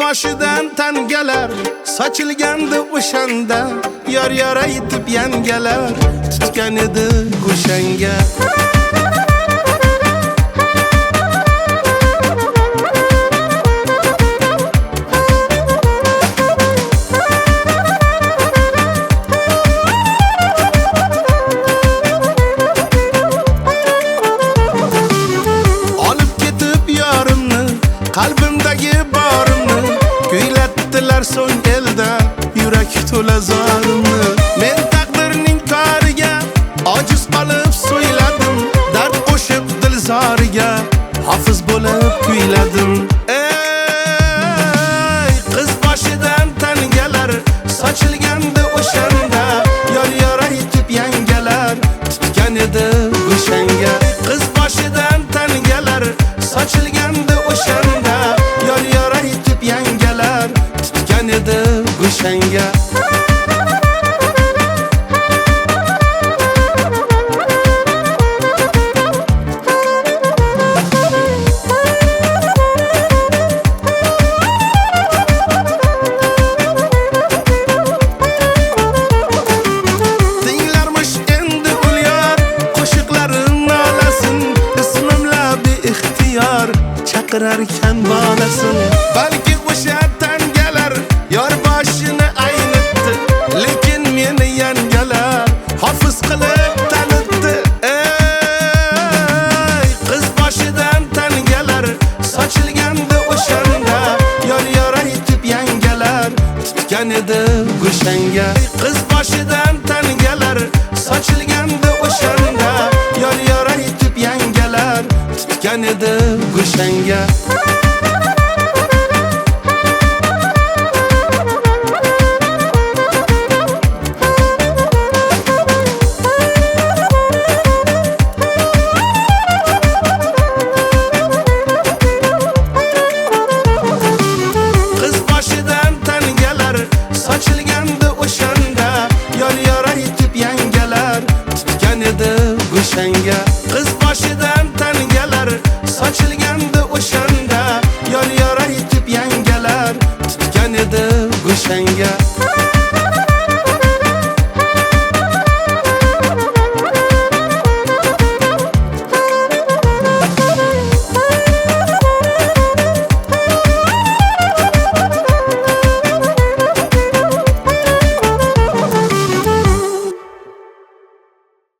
boshidan tangalar sochilgandi o'shanda, yor aytib yangalar tutgan edi go'shanga. Qalbimdagi borimni kuylatdilar so'ng elda, yurak to'la zorimni. Men taqdirning koriga ojiz qolib so'yladim, dard qo'shib dilzoriga hofiz bo'lib kuyladim. Ey qiz boshidan tangalar sochilgandi o'shanda, yor aytib yangalar tutgan edi go'shanga. Qiz boshidan tangalar sochilgandi o'shanda, yor aytib yangalar tutgan edi go'shanga. Tinglarmish endi ulyar qo'shiqlarim nolasin, ismimla beixtiyor chaqirarkan bolasin. Balki o'sha tangalar yor boshini aynitdi, lekin meni yangalar hofiz qilib tanitdi. Ey qiz boshidan tangalar sochilgandi o'shanda, yor aytib yangalar tutgan edi go'shanga. Qiz boshidan tangalar sochilgandi o'shanda, yor aytib yangalar tutgan edi go'shanga. Qiz boshidan tangalar sochilgandi o'shanda, yor aytib yangalar tutgan edi go'shanga. Qiz boshidan tangalar sochilgandi o'shanda, yor aytib yangalar tutgan edi go'shanga.